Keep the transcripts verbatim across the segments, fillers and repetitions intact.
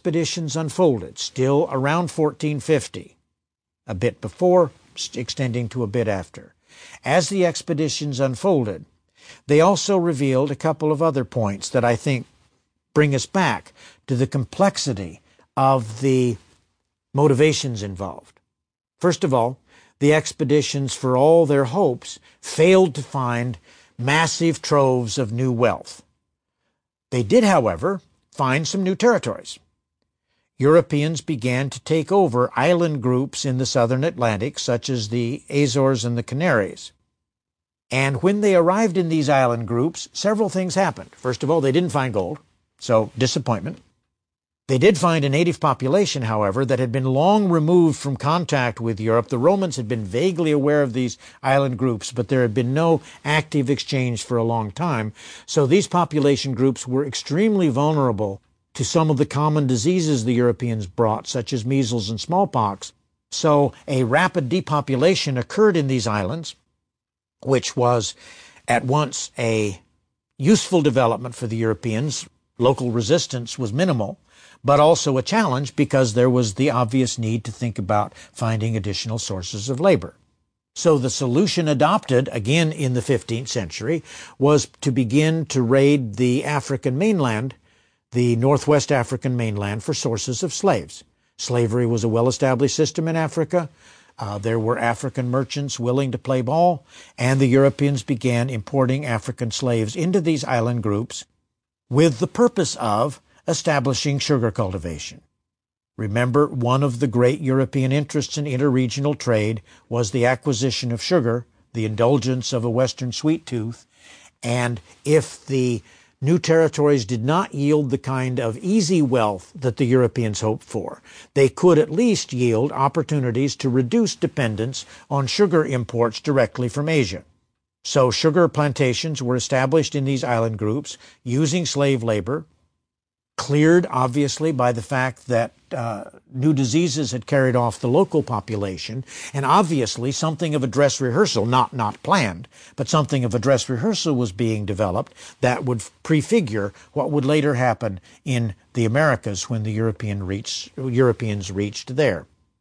expeditions unfolded, still around fourteen fifty, a bit before, extending to a bit after. As the expeditions unfolded, they also revealed a couple of other points that I think bring us back to the complexity of the motivations involved. First of all, the expeditions, for all their hopes, failed to find massive troves of new wealth. They did, however, find some new territories. Europeans began to take over island groups in the southern Atlantic, such as the Azores and the Canaries. And when they arrived in these island groups, several things happened. First of all, they didn't find gold, so disappointment. They did find a native population, however, that had been long removed from contact with Europe. The Romans had been vaguely aware of these island groups, but there had been no active exchange for a long time. So these population groups were extremely vulnerable to some of the common diseases the Europeans brought, such as measles and smallpox. So a rapid depopulation occurred in these islands, which was at once a useful development for the Europeans. Local resistance was minimal, but also a challenge because there was the obvious need to think about finding additional sources of labor. So the solution adopted, again in the fifteenth century, was to begin to raid the African mainland, the Northwest African mainland, for sources of slaves. Slavery was a well-established system in Africa. Uh, there were African merchants willing to play ball, and the Europeans began importing African slaves into these island groups with the purpose of establishing sugar cultivation. Remember, one of the great European interests in interregional trade was the acquisition of sugar, the indulgence of a Western sweet tooth, and if the new territories did not yield the kind of easy wealth that the Europeans hoped for, they could at least yield opportunities to reduce dependence on sugar imports directly from Asia. So sugar plantations were established in these island groups using slave labor, cleared obviously by the fact that uh, new diseases had carried off the local population, and obviously something of a dress rehearsal, not not planned, but something of a dress rehearsal was being developed that would prefigure what would later happen in the Americas when the European reached, Europeans reached there.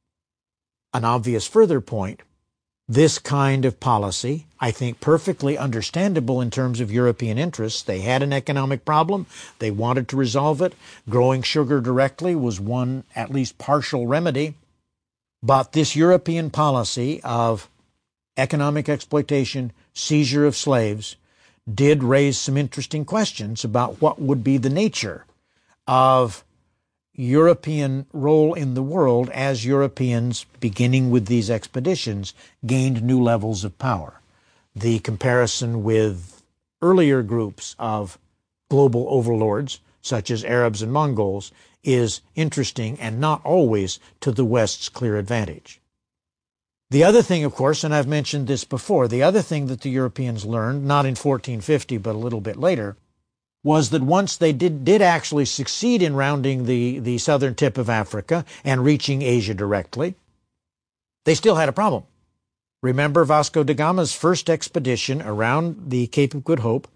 An obvious further point, this kind of policy, I think perfectly understandable in terms of European interests. They had an economic problem. They wanted to resolve it. Growing sugar directly was one at least partial remedy. But this European policy of economic exploitation, seizure of slaves, did raise some interesting questions about what would be the nature of European role in the world as Europeans, beginning with these expeditions, gained new levels of power. The comparison with earlier groups of global overlords, such as Arabs and Mongols, is interesting and not always to the West's clear advantage. The other thing, of course, and I've mentioned this before, the other thing that the Europeans learned, not in fourteen fifty, but a little bit later, was that once they did, did actually succeed in rounding the, the southern tip of Africa and reaching Asia directly, they still had a problem. Remember Vasco da Gama's first expedition around the Cape of Good Hope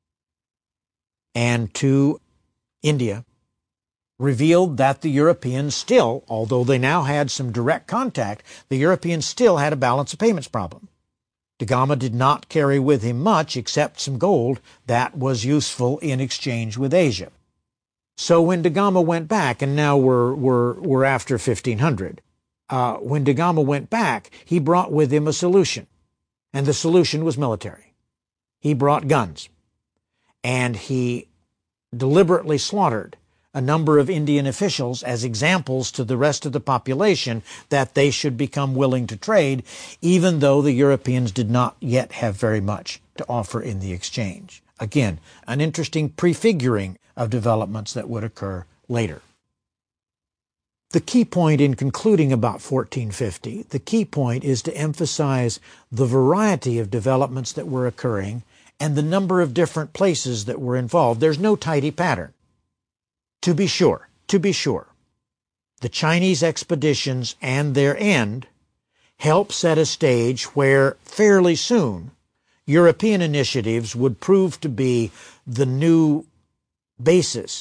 and to India revealed that the Europeans still, although they now had some direct contact, the Europeans still had a balance of payments problem. Da Gama did not carry with him much except some gold that was useful in exchange with Asia. So when Da Gama went back, and now we're, we're, we're after fifteen hundred, uh, when Da Gama went back, he brought with him a solution, and the solution was military. He brought guns, and he deliberately slaughtered a number of Indian officials as examples to the rest of the population that they should become willing to trade, even though the Europeans did not yet have very much to offer in the exchange. Again, an interesting prefiguring of developments that would occur later. The key point in concluding about fourteen fifty, the key point is to emphasize the variety of developments that were occurring and the number of different places that were involved. There's no tidy pattern. To be sure, to be sure, the Chinese expeditions and their end help set a stage where fairly soon European initiatives would prove to be the new basis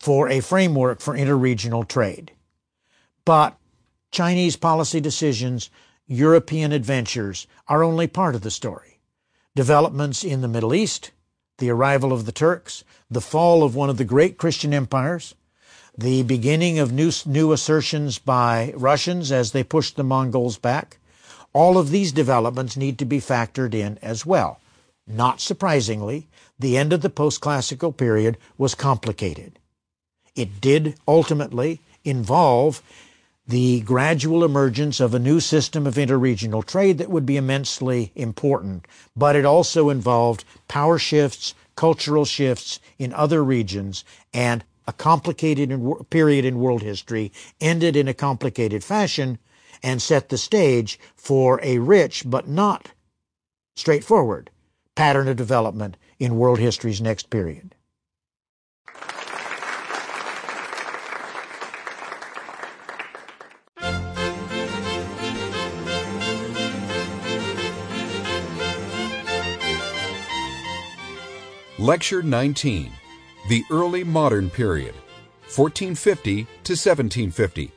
for a framework for interregional trade. But Chinese policy decisions, European adventures are only part of the story. Developments in the Middle East, the arrival of the Turks, the fall of one of the great Christian empires, the beginning of new, new assertions by Russians as they pushed the Mongols back, all of these developments need to be factored in as well. Not surprisingly, the end of the post-classical period was complicated. It did ultimately involve the gradual emergence of a new system of interregional trade that would be immensely important, but it also involved power shifts, cultural shifts in other regions, and a complicated period in world history ended in a complicated fashion and set the stage for a rich but not straightforward pattern of development in world history's next period. Lecture nineteen, The Early Modern Period, fourteen fifty to seventeen fifty.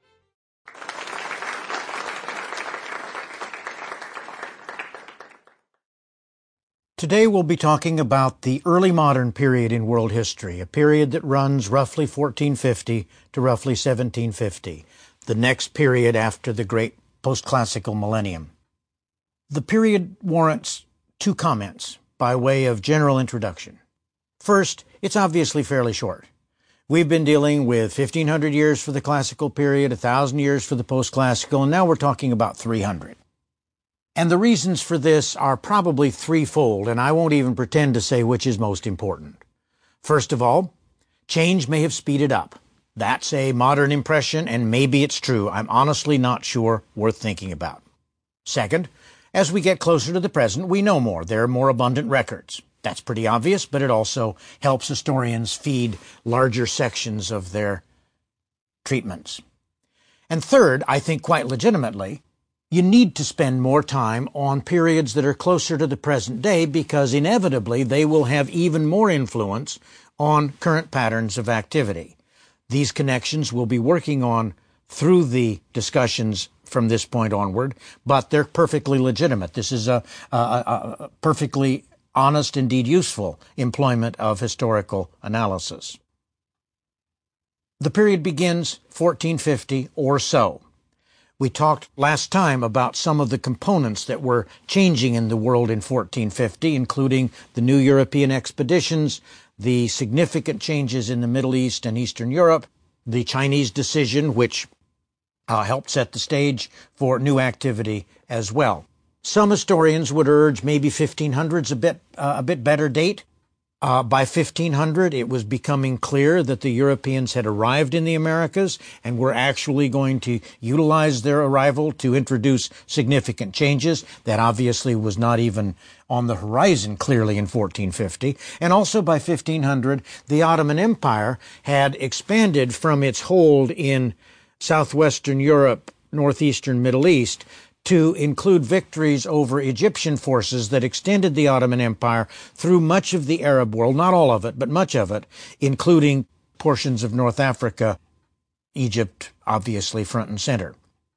Today we'll be talking about the early modern period in world history, a period that runs roughly fourteen fifty to roughly seventeen fifty, the next period after the great post-classical millennium. The period warrants two comments by way of general introduction. First, it's obviously fairly short. We've been dealing with fifteen hundred years for the classical period, one thousand years for the post-classical, and now we're talking about three hundred. And the reasons for this are probably threefold, and I won't even pretend to say which is most important. First of all, change may have speeded up. That's a modern impression, and maybe it's true. I'm honestly not sure, worth thinking about. Second, as we get closer to the present, we know more. There are more abundant records. That's pretty obvious, but it also helps historians feed larger sections of their treatments. And third, I think quite legitimately, you need to spend more time on periods that are closer to the present day because inevitably they will have even more influence on current patterns of activity. These connections we'll be working on through the discussions from this point onward, but they're perfectly legitimate. This is a, a, a perfectly honest, indeed useful employment of historical analysis. The period begins fourteen fifty or so. We talked last time about some of the components that were changing in the world in fourteen fifty, including the new European expeditions, the significant changes in the Middle East and Eastern Europe, the Chinese decision, which uh, helped set the stage for new activity as well. Some historians would urge maybe fifteen hundred's a bit uh, a bit better date. Uh, by fifteen hundred, it was becoming clear that the Europeans had arrived in the Americas and were actually going to utilize their arrival to introduce significant changes. That obviously was not even on the horizon clearly in fourteen fifty. And also by fifteen hundred, the Ottoman Empire had expanded from its hold in southwestern Europe, northeastern Middle East, to include victories over Egyptian forces that extended the Ottoman Empire through much of the Arab world, not all of it, but much of it, including portions of North Africa, Egypt, obviously front and center.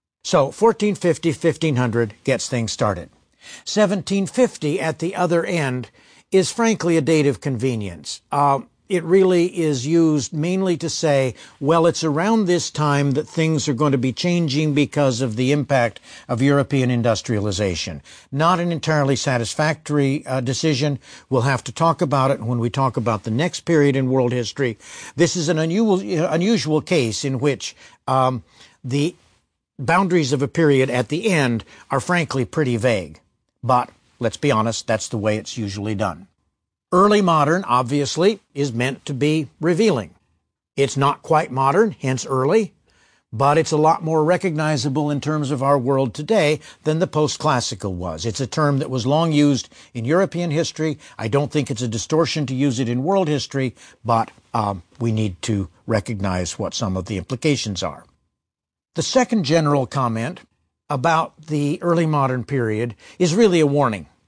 So fourteen fifty, fifteen hundred gets things started. seventeen fifty at the other end is frankly a date of convenience. Uh, It really is used mainly to say, well, it's around this time that things are going to be changing because of the impact of European industrialization. Not an entirely satisfactory uh, decision. We'll have to talk about it when we talk about the next period in world history. This is an unusual, unusual case in which um, the boundaries of a period at the end are frankly pretty vague. But let's be honest, that's the way it's usually done. Early modern, obviously, is meant to be revealing. It's not quite modern, hence early, but it's a lot more recognizable in terms of our world today than the post-classical was. It's a term that was long used in European history. I don't think it's a distortion to use it in world history, but um, we need to recognize what some of the implications are. The second general comment about the early modern period is really a warning.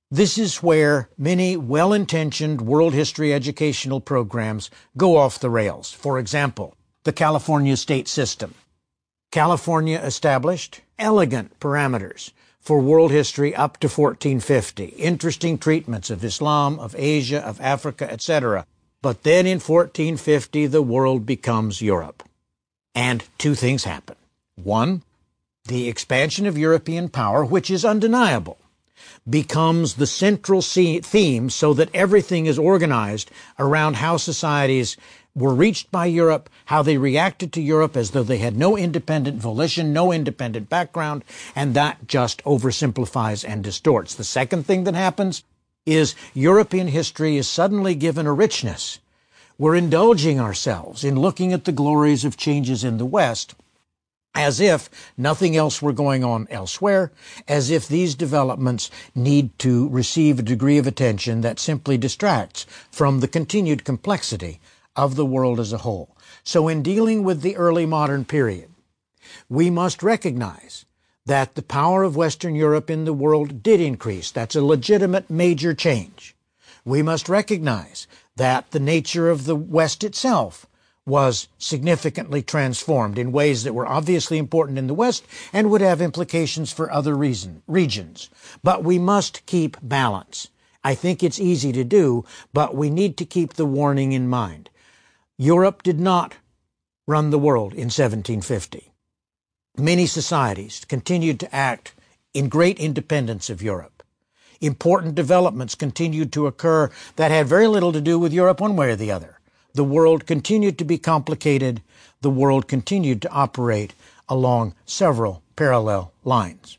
This is where many well-intentioned world history educational programs go off the rails. For example, the California state system. California established elegant parameters for world history up to fourteen fifty. Interesting treatments of Islam, of Asia, of Africa, et cetera. But then in fourteen fifty, the world becomes Europe. And two things happen. One, the expansion of European power, which is undeniable, becomes the central theme so that everything is organized around how societies were reached by Europe, how they reacted to Europe as though they had no independent volition, no independent background, and that just oversimplifies and distorts. The second thing that happens is European history is suddenly given a richness. We're indulging ourselves in looking at the glories of changes in the West as if nothing else were going on elsewhere, as if these developments need to receive a degree of attention that simply distracts from the continued complexity of the world as a whole. So in dealing with the early modern period, we must recognize that the power of Western Europe in the world did increase. That's a legitimate major change. We must recognize that the nature of the West itself was significantly transformed in ways that were obviously important in the West and would have implications for other reason, regions. But we must keep balance. I think it's easy to do, but we need to keep the warning in mind. Europe did not run the world in seventeen fifty. Many societies continued to act in great independence of Europe. Important developments continued to occur that had very little to do with Europe one way or the other. The world continued to be complicated. The world continued to operate along several parallel lines.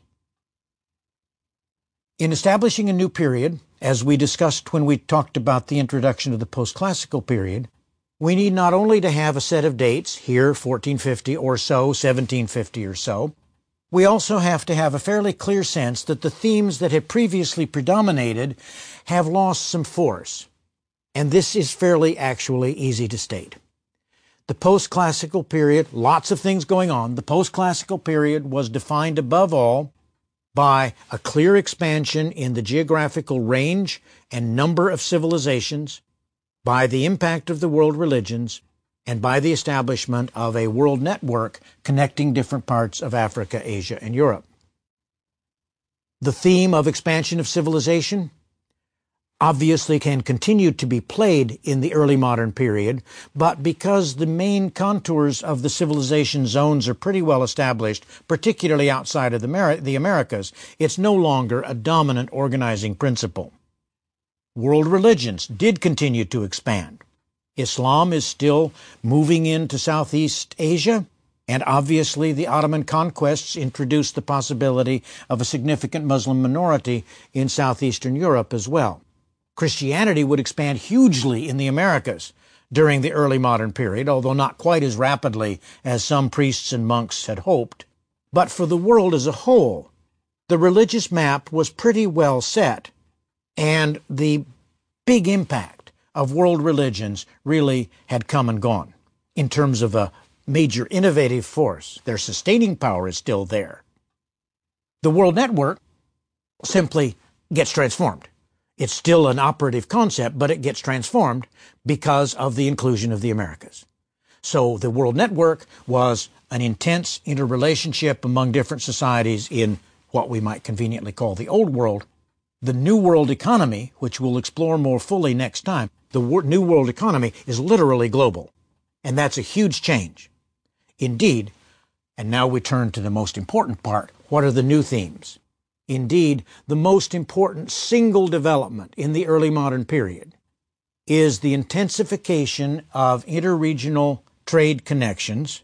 In establishing a new period, as we discussed when we talked about the introduction of the post-classical period, we need not only to have a set of dates, here fourteen fifty or so, seventeen fifty or so, we also have to have a fairly clear sense that the themes that had previously predominated have lost some force. And this is fairly actually easy to state. The post-classical period, lots of things going on. The post-classical period was defined above all by a clear expansion in the geographical range and number of civilizations, by the impact of the world religions, and by the establishment of a world network connecting different parts of Africa, Asia, and Europe. The theme of expansion of civilization obviously can continue to be played in the early modern period, but because the main contours of the civilization zones are pretty well established, particularly outside of the, Mer- the Americas, it's no longer a dominant organizing principle. World religions did continue to expand. Islam is still moving into Southeast Asia, and obviously the Ottoman conquests introduced the possibility of a significant Muslim minority in Southeastern Europe as well. Christianity would expand hugely in the Americas during the early modern period, although not quite as rapidly as some priests and monks had hoped. But for the world as a whole, the religious map was pretty well set, and the big impact of world religions really had come and gone in terms of a major innovative force. Their sustaining power is still there. The world network simply gets transformed. It's still an operative concept, but it gets transformed because of the inclusion of the Americas. So the world network was an intense interrelationship among different societies in what we might conveniently call the old world. The new world economy, which we'll explore more fully next time, the new world economy is literally global. And that's a huge change. Indeed, and now we turn to the most important part, what are the new themes? Indeed, the most important single development in the early modern period is the intensification of interregional trade connections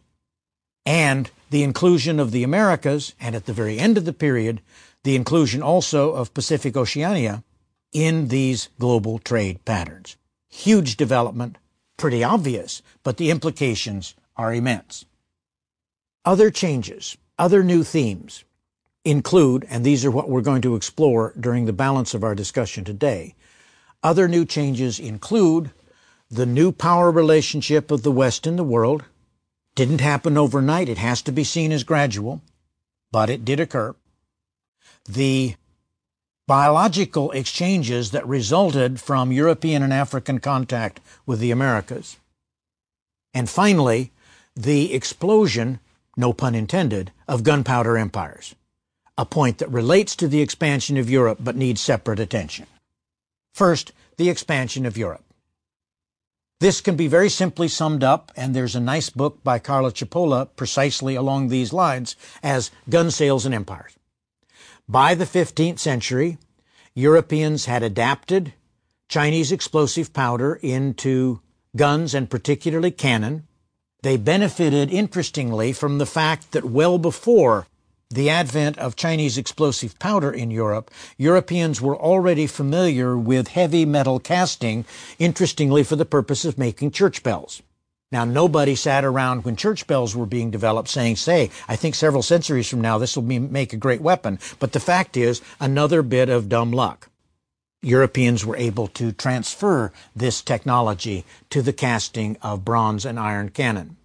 and the inclusion of the Americas, and at the very end of the period, the inclusion also of Pacific Oceania in these global trade patterns. Huge development, pretty obvious, but the implications are immense. Other changes, other new themes include, and these are what we're going to explore during the balance of our discussion today, other new changes include the new power relationship of the West in the world. Didn't happen overnight. It has to be seen as gradual, but it did occur. The biological exchanges that resulted from European and African contact with the Americas. And finally, the explosion, no pun intended, of gunpowder empires, a point that relates to the expansion of Europe but needs separate attention. First, the expansion of Europe. This can be very simply summed up, and there's a nice book by Carlo Cipolla precisely along these lines, as Gun Sales and Empires. By the fifteenth century, Europeans had adapted Chinese explosive powder into guns and particularly cannon. They benefited, interestingly, from the fact that well before the advent of Chinese explosive powder in Europe, Europeans were already familiar with heavy metal casting, interestingly for the purpose of making church bells. Now, nobody sat around when church bells were being developed saying, say, I think several centuries from now this will be, make a great weapon. But the fact is, another bit of dumb luck. Europeans were able to transfer this technology to the casting of bronze and iron cannon.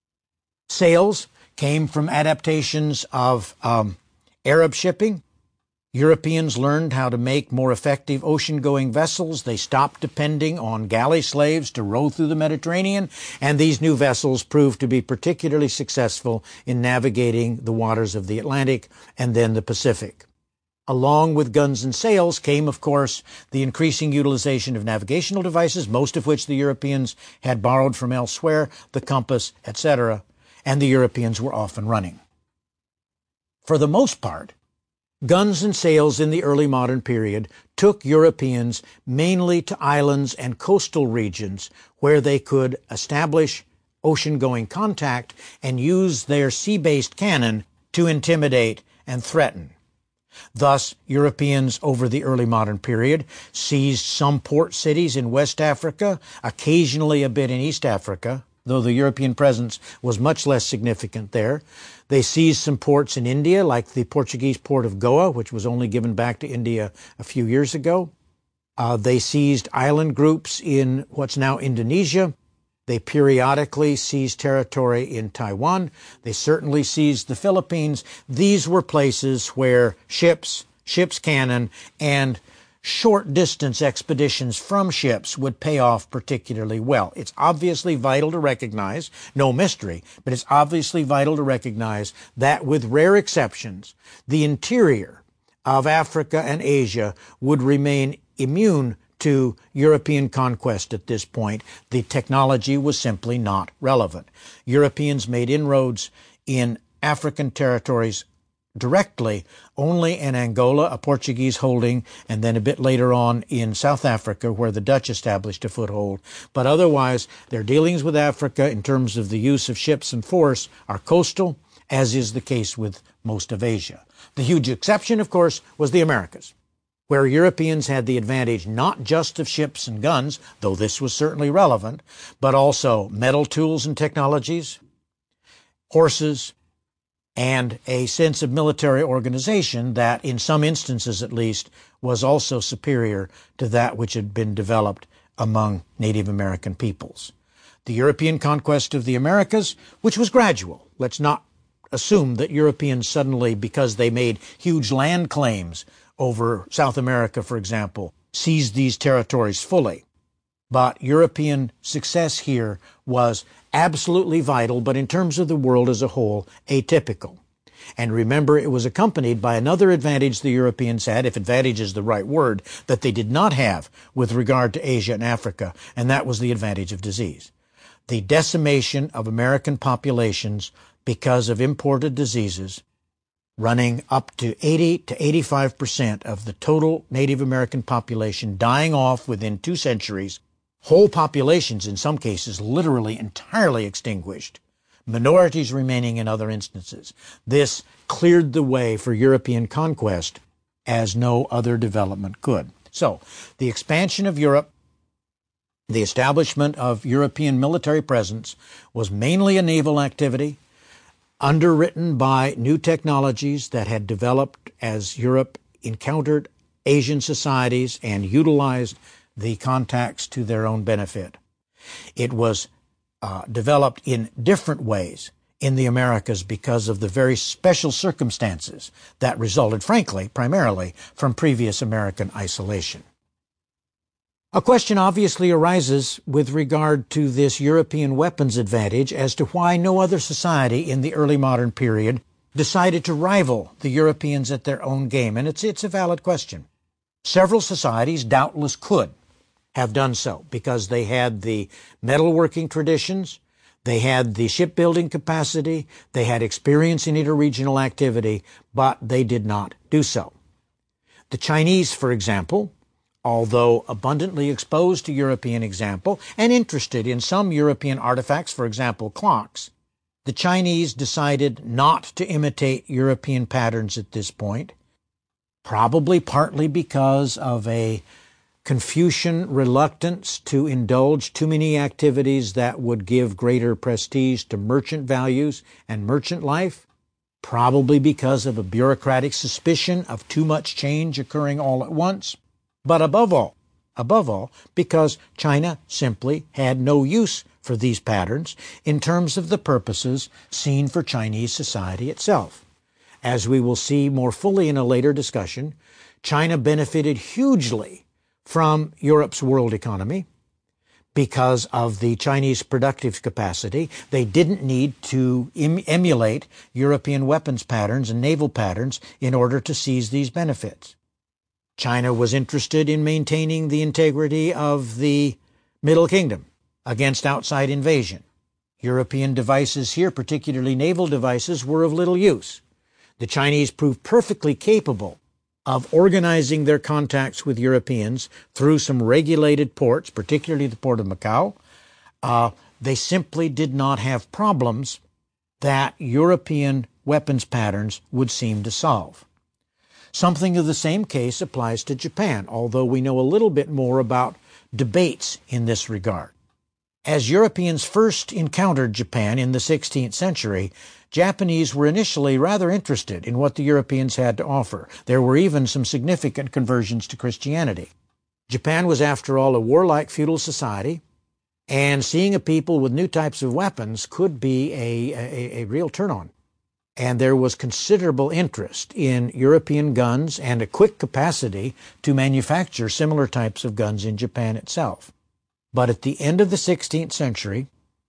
Sails came from adaptations of um, Arab shipping. Europeans learned how to make more effective ocean-going vessels. They stopped depending on galley slaves to row through the Mediterranean, and these new vessels proved to be particularly successful in navigating the waters of the Atlantic and then the Pacific. Along with guns and sails came, of course, the increasing utilization of navigational devices, most of which the Europeans had borrowed from elsewhere, the compass, et cetera, and the Europeans were off and running. For the most part, guns and sails in the early modern period took Europeans mainly to islands and coastal regions where they could establish ocean-going contact and use their sea-based cannon to intimidate and threaten. Thus, Europeans over the early modern period seized some port cities in West Africa, occasionally a bit in East Africa, though the European presence was much less significant there. They seized some ports in India, like the Portuguese port of Goa, which was only given back to India a few years ago. Uh, they seized island groups in what's now Indonesia. They periodically seized territory in Taiwan. They certainly seized the Philippines. These were places where ships, ships' cannon, and short-distance expeditions from ships would pay off particularly well. It's obviously vital to recognize, no mystery, but it's obviously vital to recognize that with rare exceptions, the interior of Africa and Asia would remain immune to European conquest at this point. The technology was simply not relevant. Europeans made inroads in African territories directly only in Angola, a Portuguese holding, and then a bit later on in South Africa, where the Dutch established a foothold. But otherwise, their dealings with Africa in terms of the use of ships and force are coastal, as is the case with most of Asia. The huge exception, of course, was the Americas, where Europeans had the advantage not just of ships and guns, though this was certainly relevant, but also metal tools and technologies, horses, and a sense of military organization that, in some instances at least, was also superior to that which had been developed among Native American peoples. The European conquest of the Americas, which was gradual. Let's not assume that Europeans suddenly, because they made huge land claims over South America, for example, seized these territories fully. But European success here was absolutely vital, but in terms of the world as a whole, atypical. And remember, it was accompanied by another advantage the Europeans had, if advantage is the right word, that they did not have with regard to Asia and Africa, and that was the advantage of disease. The decimation of American populations because of imported diseases, running up to eighty to eighty-five percent of the total Native American population dying off within two centuries, whole populations in some cases literally entirely extinguished, minorities remaining in other instances. This cleared the way for European conquest as no other development could. So, the expansion of Europe, the establishment of European military presence, was mainly a naval activity, underwritten by new technologies that had developed as Europe encountered Asian societies and utilized the contacts to their own benefit. It was uh, developed in different ways in the Americas because of the very special circumstances that resulted, frankly, primarily from previous American isolation. A question obviously arises with regard to this European weapons advantage as to why no other society in the early modern period decided to rival the Europeans at their own game, and it's, it's a valid question. Several societies doubtless could have done so because they had the metalworking traditions, they had the shipbuilding capacity, they had experience in interregional activity, but they did not do so. The Chinese, for example, although abundantly exposed to European example and interested in some European artifacts, for example, clocks, the Chinese decided not to imitate European patterns at this point, probably partly because of a Confucian reluctance to indulge too many activities that would give greater prestige to merchant values and merchant life, probably because of a bureaucratic suspicion of too much change occurring all at once, but above all, above all, because China simply had no use for these patterns in terms of the purposes seen for Chinese society itself. As we will see more fully in a later discussion, China benefited hugely from Europe's world economy because of the Chinese productive capacity. They didn't need to em- emulate European weapons patterns and naval patterns in order to seize these benefits. China was interested in maintaining the integrity of the Middle Kingdom against outside invasion. European devices here, particularly naval devices, were of little use. The Chinese proved perfectly capable of organizing their contacts with Europeans through some regulated ports, particularly the port of Macau. Uh, they simply did not have problems that European weapons patterns would seem to solve. Something of the same case applies to Japan, although we know a little bit more about debates in this regard. As Europeans first encountered Japan in the sixteenth century, Japanese were initially rather interested in what the Europeans had to offer. There were even some significant conversions to Christianity. Japan was, after all, a warlike feudal society, and seeing a people with new types of weapons could be a, a, a real turn-on. And there was considerable interest in European guns and a quick capacity to manufacture similar types of guns in Japan itself. But at the end of the sixteenth century,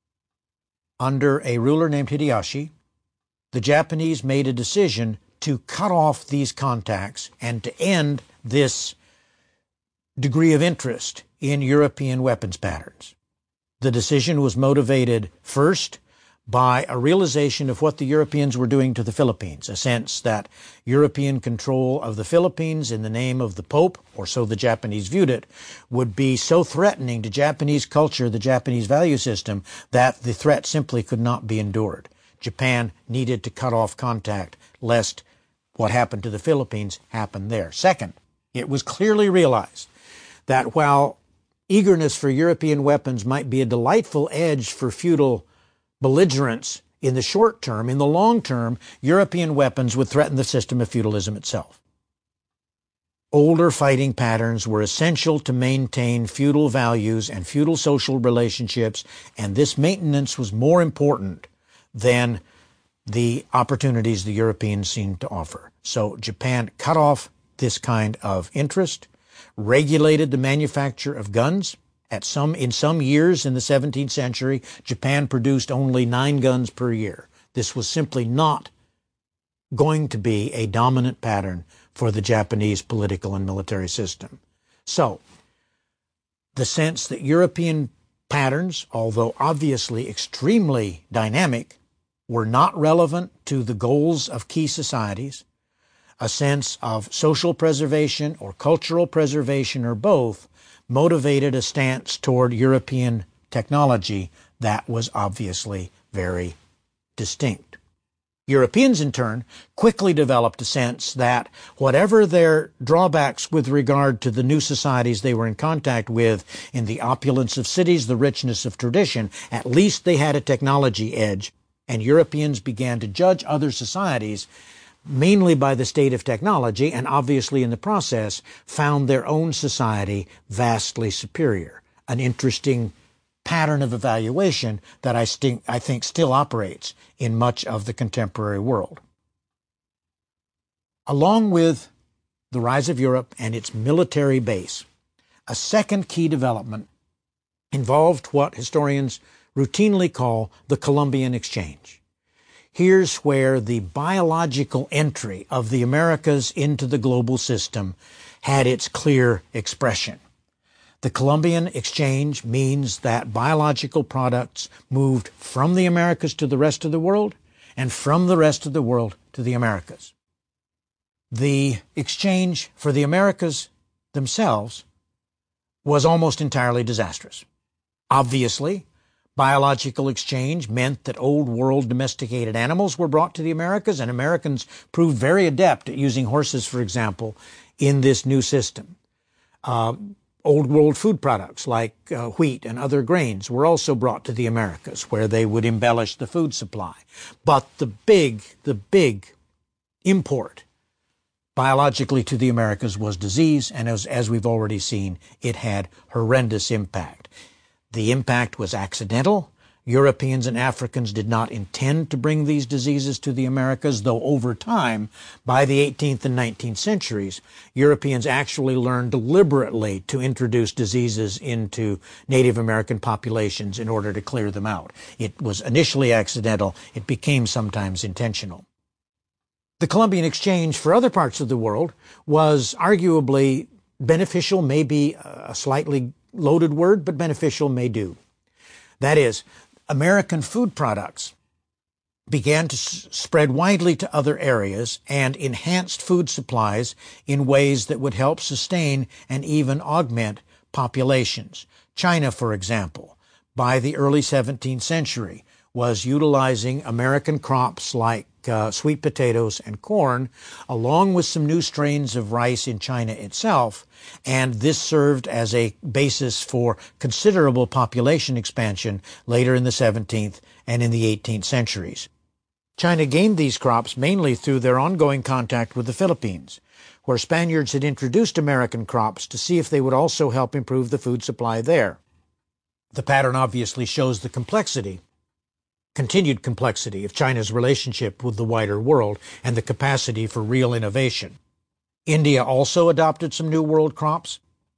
under a ruler named Hideyoshi, the Japanese made a decision to cut off these contacts and to end this degree of interest in European weapons patterns. The decision was motivated first by a realization of what the Europeans were doing to the Philippines, a sense that European control of the Philippines in the name of the Pope, or so the Japanese viewed it, would be so threatening to Japanese culture, the Japanese value system, that the threat simply could not be endured. Japan needed to cut off contact lest what happened to the Philippines happen there. Second, it was clearly realized that while eagerness for European weapons might be a delightful edge for feudal belligerence in the short term, in the long term, European weapons would threaten the system of feudalism itself. Older fighting patterns were essential to maintain feudal values and feudal social relationships, and this maintenance was more important than the opportunities the Europeans seemed to offer. So Japan cut off this kind of interest, regulated the manufacture of guns. At some, in some years in the seventeenth century, Japan produced only nine guns per year. This was simply not going to be a dominant pattern for the Japanese political and military system. So, the sense that European patterns, although obviously extremely dynamic, were not relevant to the goals of key societies, a sense of social preservation or cultural preservation or both, motivated a stance toward European technology that was obviously very distinct. Europeans, in turn, quickly developed a sense that whatever their drawbacks with regard to the new societies they were in contact with, in the opulence of cities, the richness of tradition, at least they had a technology edge, and Europeans began to judge other societies mainly by the state of technology, and obviously in the process found their own society vastly superior. An interesting pattern of evaluation that I, st- I think still operates in much of the contemporary world. Along with the rise of Europe and its military base, a second key development involved what historians routinely call the Columbian Exchange. Here's where the biological entry of the Americas into the global system had its clear expression. The Columbian Exchange means that biological products moved from the Americas to the rest of the world and from the rest of the world to the Americas. The exchange for the Americas themselves was almost entirely disastrous. Obviously, biological exchange meant that old world domesticated animals were brought to the Americas, and Americans proved very adept at using horses, for example, in this new system. Uh, old world food products like uh, wheat and other grains were also brought to the Americas, where they would embellish the food supply. But the big, the big import biologically to the Americas was disease, and as, as we've already seen, it had horrendous impact. The impact was accidental. Europeans and Africans did not intend to bring these diseases to the Americas, though over time, by the eighteenth and nineteenth centuries, Europeans actually learned deliberately to introduce diseases into Native American populations in order to clear them out. It was initially accidental. It became sometimes intentional. The Columbian Exchange for other parts of the world was arguably beneficial, maybe a slightly loaded word, but beneficial may do. That is, American food products began to s- spread widely to other areas and enhanced food supplies in ways that would help sustain and even augment populations. China, for example, by the early seventeenth century, was utilizing American crops like uh, sweet potatoes and corn, along with some new strains of rice in China itself, and this served as a basis for considerable population expansion later in the seventeenth and in the eighteenth centuries. China gained these crops mainly through their ongoing contact with the Philippines, where Spaniards had introduced American crops to see if they would also help improve the food supply there. The pattern obviously shows the complexity continued complexity of China's relationship with the wider world and the capacity for real innovation. India also adopted some New World crops,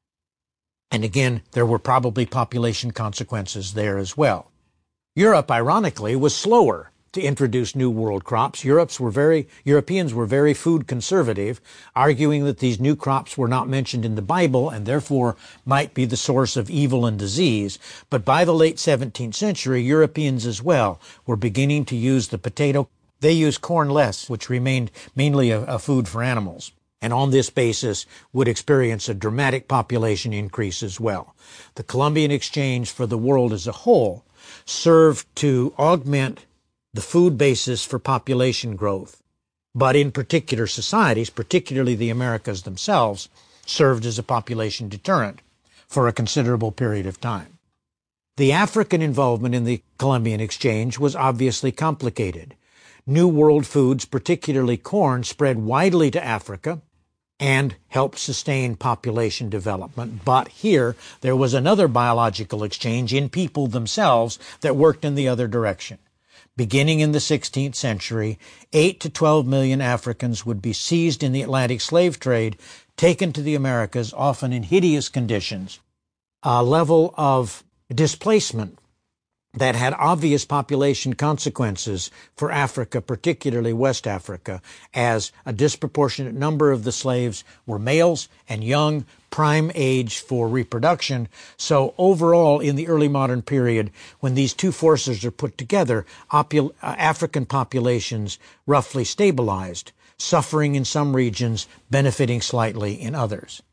and again, there were probably population consequences there as well. Europe, ironically, was slower to introduce New World crops. Europe's were very, Europeans were very food conservative, arguing that these new crops were not mentioned in the Bible and therefore might be the source of evil and disease. But by the late seventeenth century, Europeans as well were beginning to use the potato. They used corn less, which remained mainly a, a food for animals, and on this basis would experience a dramatic population increase as well. The Columbian Exchange for the world as a whole served to augment the food basis for population growth, but in particular societies, particularly the Americas themselves, served as a population deterrent for a considerable period of time. The African involvement in the Columbian Exchange was obviously complicated. New World foods, particularly corn, spread widely to Africa and helped sustain population development. But here, there was another biological exchange in people themselves that worked in the other direction. Beginning in the sixteenth century, eight to twelve million Africans would be seized in the Atlantic slave trade, taken to the Americas, often in hideous conditions, a level of displacement that had obvious population consequences for Africa, particularly West Africa, as a disproportionate number of the slaves were males and young, prime age for reproduction. So overall, in the early modern period, when these two forces are put together, opul- uh, African populations roughly stabilized, suffering in some regions, benefiting slightly in others.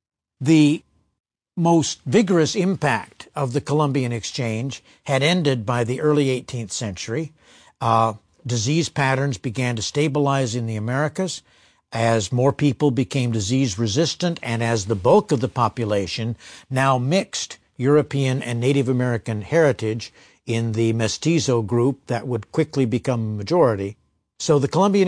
The most vigorous impact of the Columbian Exchange had ended by the early eighteenth century. Uh, disease patterns began to stabilize in the Americas as more people became disease resistant and as the bulk of the population now mixed European and Native American heritage in the mestizo group that would quickly become a majority. So the Columbian